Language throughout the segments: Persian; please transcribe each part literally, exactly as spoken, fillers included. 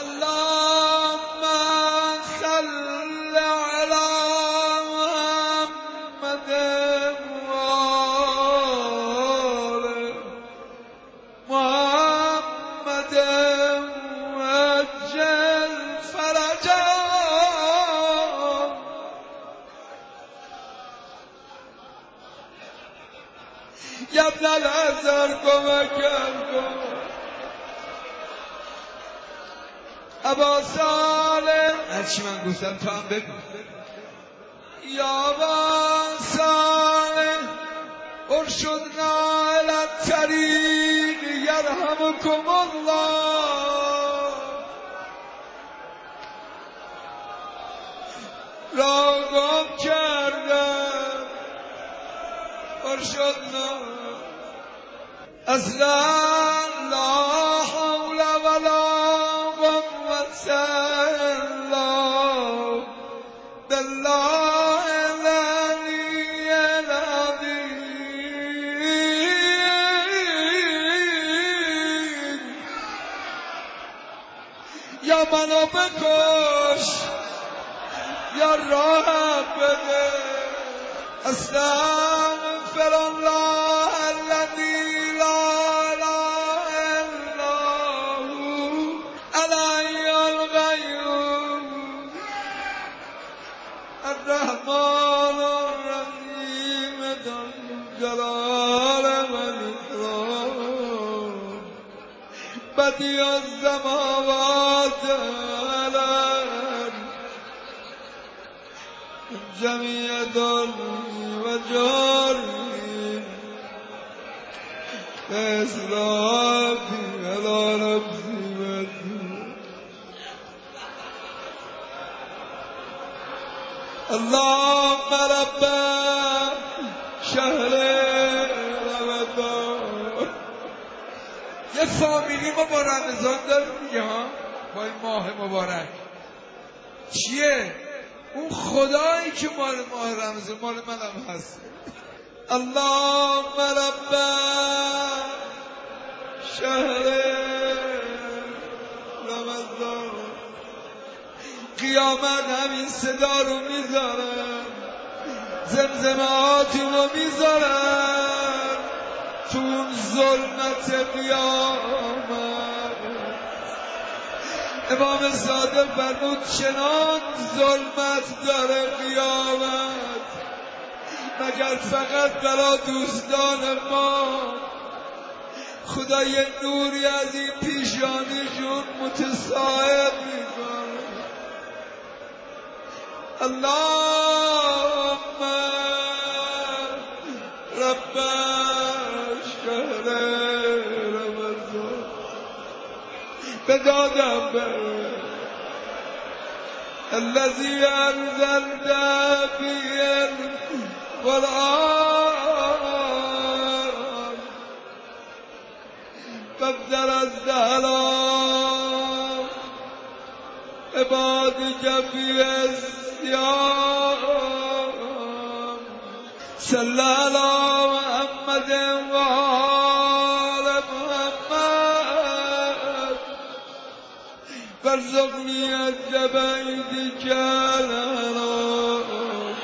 اللهم صل على محمد وآل محمد وعجل فرجهم. یا ابن الازهر کمکم کن. ابا صالح هرچی من گفتم تو هم بگو. یا ابا صالح ارشدنا الی الطریق یرحمکم الله. را گم کردم ارشدنا. اصلا لا حول ولا قوة الا بالله العلی العظیم. یا منو بکش یا راه بده. استغفر الله الذی لا اله الا هو الحی القیوم الرحمن الرحیم ذو الجلال والاکرام بدیع السماوات والارض جمیع داری و جاری اسرافی علی نفسی و اللهم رب شهر رمضان. یه فامیلی ما با رمضان داریم دیگه ها، با این ماه مبارک. چیه؟ اون خدایی که مال ماه رمضان مال منم هست. اللهم رب شهر رمضان. قیامت همین صدا رو میذارن، زمزمهاتی رو میذارن تو اون ظلمت قیامت. امام صادق فرمود چنان ظلمت داره قیامت مگر فقط برای دوستان ما خدا یه نوری از این پیشانیشون متساعد میکنه. اللهم رب شهر رمضان. به دادم بره الذي انزلت فيه القرآن فابدل الزهراء عبادك في الصيام. صلى على محمد وآل محمد وارزقني الجبيدك الهرام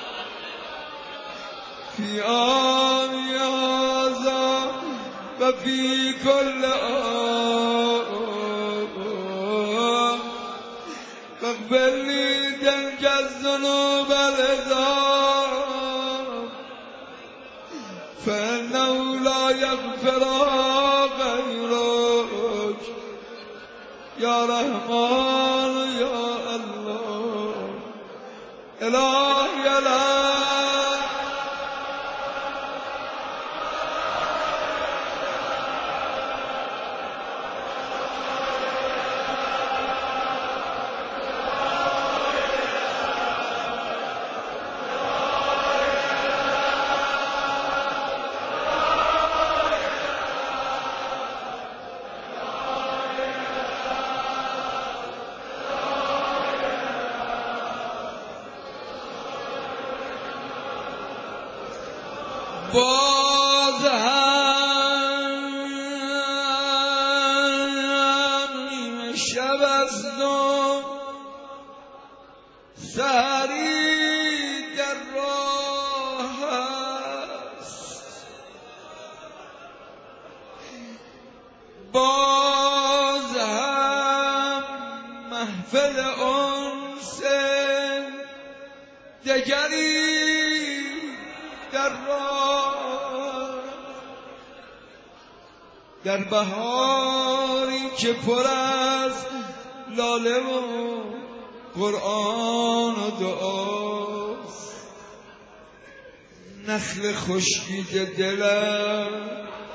في آن هذا وفي كل آن واغفر لي تلك الذنوب العظام فإنه لا يغفرها غيرك يا رحمن يا الله. إلهي لا باز هم شب وزن سری در راه است، باز هم محفل انس دگری در راه، در بهاری که پر از لاله و قرآن و دعاست. نخل خشکیده دلم،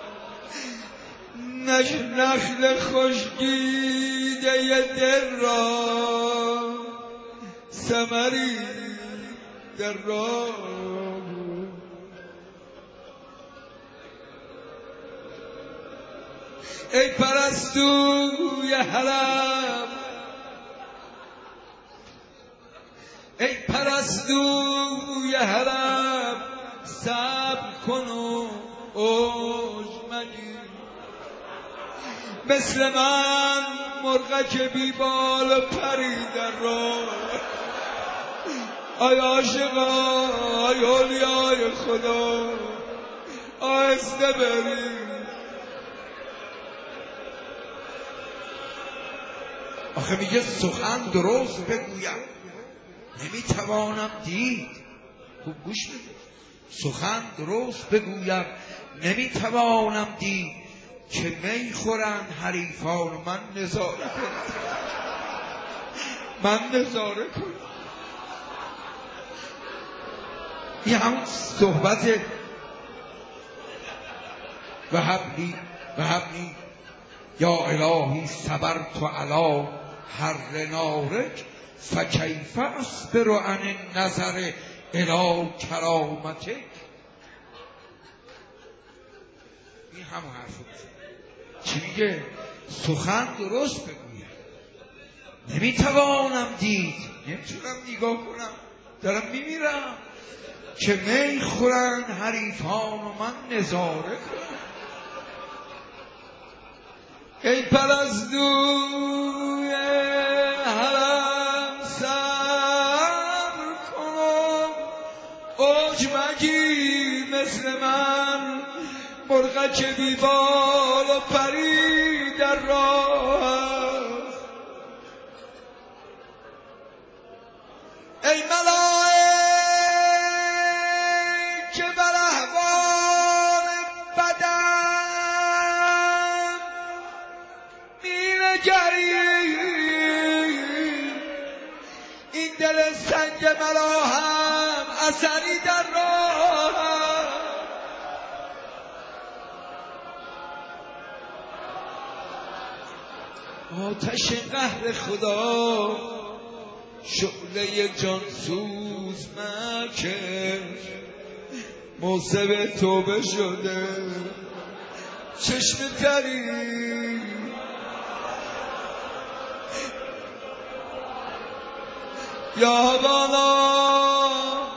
نخل خشکیده دل را ثمری در راه. ای پرستوی حرم، ای پرستوی حرم، صبر کن و اوج مگیر. مثل من مرغک بی بال و پری در راه. آی عاشقا، آی اولیای خدا، آهسته برید. آخه میگه سخن درست بگویم نمیتوانم دید. خوب گوش بده. سخن درست بگویم نمیتوانم دید، که می خورند حریفان و من نظاره کنم. من نظاره کنم. این همون صحبت و حبلی و حبلی یا الهی صبرت علی حر نارک فکیف اصبر عن النظر الی کرامتک. این همون حرف چی میگه؟ سخن درست بگویم نمیتوانم دید، نمیتونم نگاه کنم، دارم میمیرم، که می خورن حریفان و من نظاره کنم. ای پرستوی حرم صبر کن، اوج مگیر. مثل من مرغک بی بال و پری در راه. ای ملائکه بر احوال بدن می‌نگرید، این دل سنگ مرا هم اثری در راه. آتش قهر خدا شعله جانسوز مکش، موسم توبه شده چشم تری. یا بالا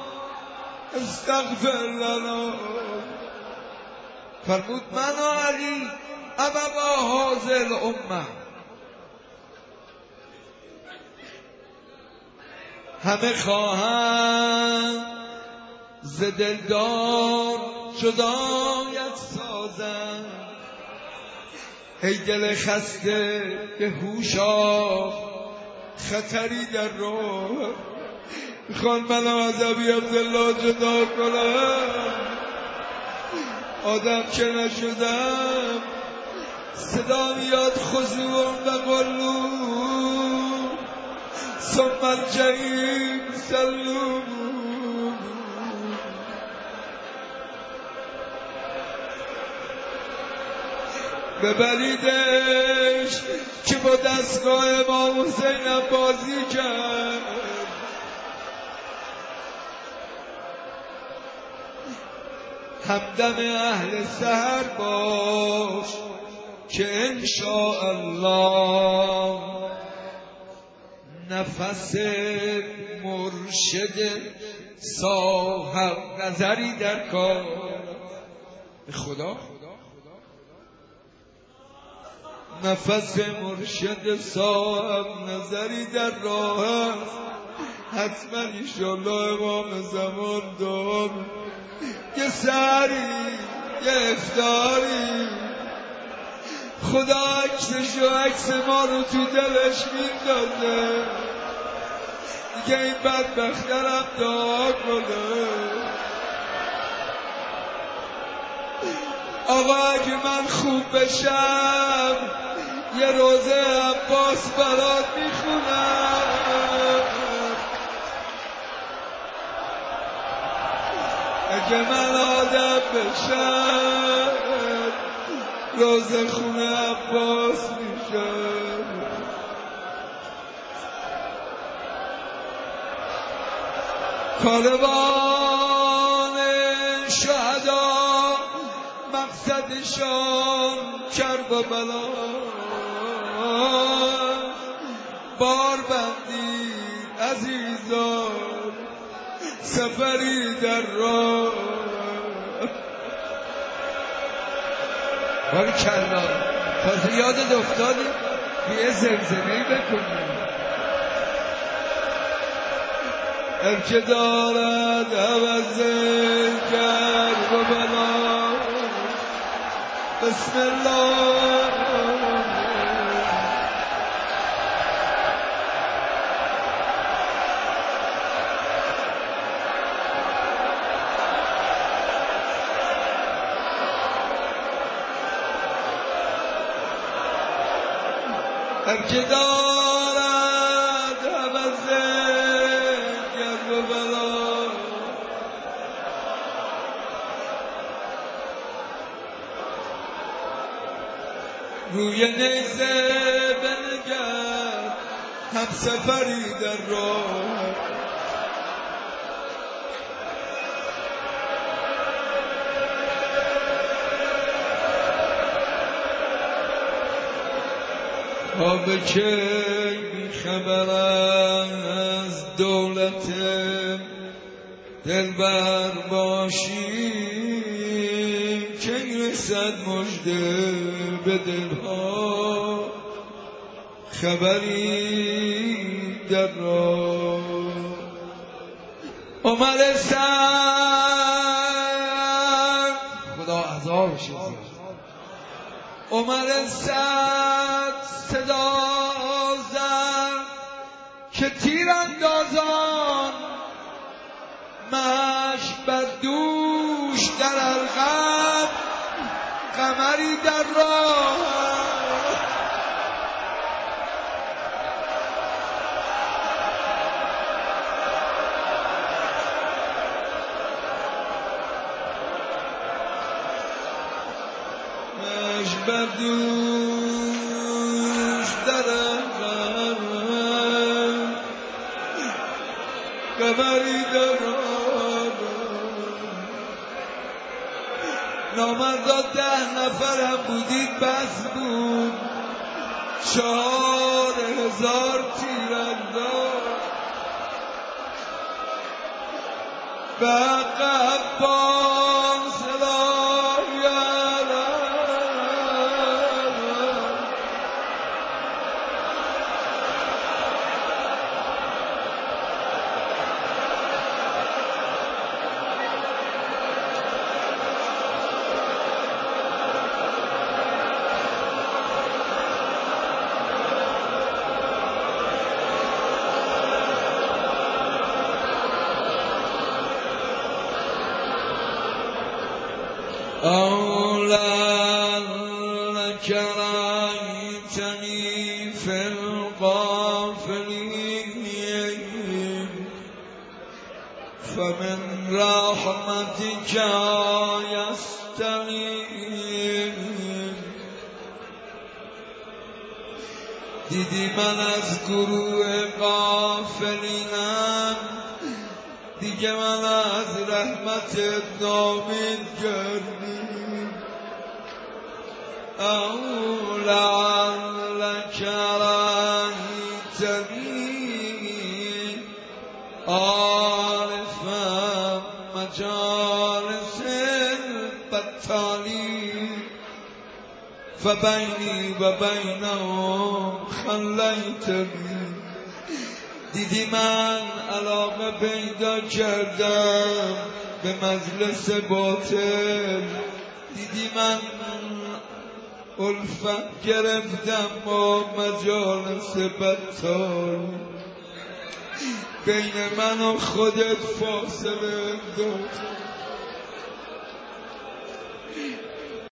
استغفر لنا. فرمود من و علی ابوا هذه الامه، همه خواهند ز دلدار جدایت سازند. ای دل خسته به هوش آ، خطری در راه. میخوان منو از ابی عبدالله جدا کنم، آدم که نشدم. صدا میاد خضوع و قلو ثم الجحیم سلو. ببریدش که با دستگاه امام حسین بازی کرد. همدم اهل سحر باش که انشاءالله نفس مرشد صاحب نظری در کار. خدا نفس مرشد صاحب نظری در راه است، حتما ایشالله امام زمان دعا یه سری یه افطاری خدا عکسش و عکس ما رو تو دلش میندازه دیگه این بدبخترم دعا کنه. آقا اگه من خوب بشم یه روزه عباس برات میخونم، اگه من آدم بشم روزه خونه عباس میشم. کاروان شهدا مقصدشان کربلا، بار بندی عزیزان سفری در راه. باری کلا تازه یادت افتادی یه زمزمه‌ای بکنی. هر که دارد عوض کرب و بلا، بسم الله. هر که دارد عوض کرب و بلا، روی نیزه بنگر هم سفری در راه. تا به کی بیخبرم از دولت دلبر باشی، کی رسد مژده به دلها خبری در راه. عمر سعد خدا عذابش زد، عمر سعد صدا زد که تیراندازان مشک بر دوش در القلب قمری در راه. مشک بر دوش در القلب قمری در راه. نامردا ده نفرم بودید بس بود، چهار هزار تیرانداز به حق عباس سلام یارم. أولى لك رأيتني في الغافلين، فمن رحمتك يستغيث. دیدی من از گروه غافلینم، دیگه من از رحمتت نامید کردی. او لعلک رأیتنی عارفا مجالس البطالین، فبینی و بینهم خلیتنی. دیدی من علاقه پیدا کردم به مجلس باطل، دیدی من الفت گرفتم با مجالس بطال، بین من و خودت فاصله انداخت،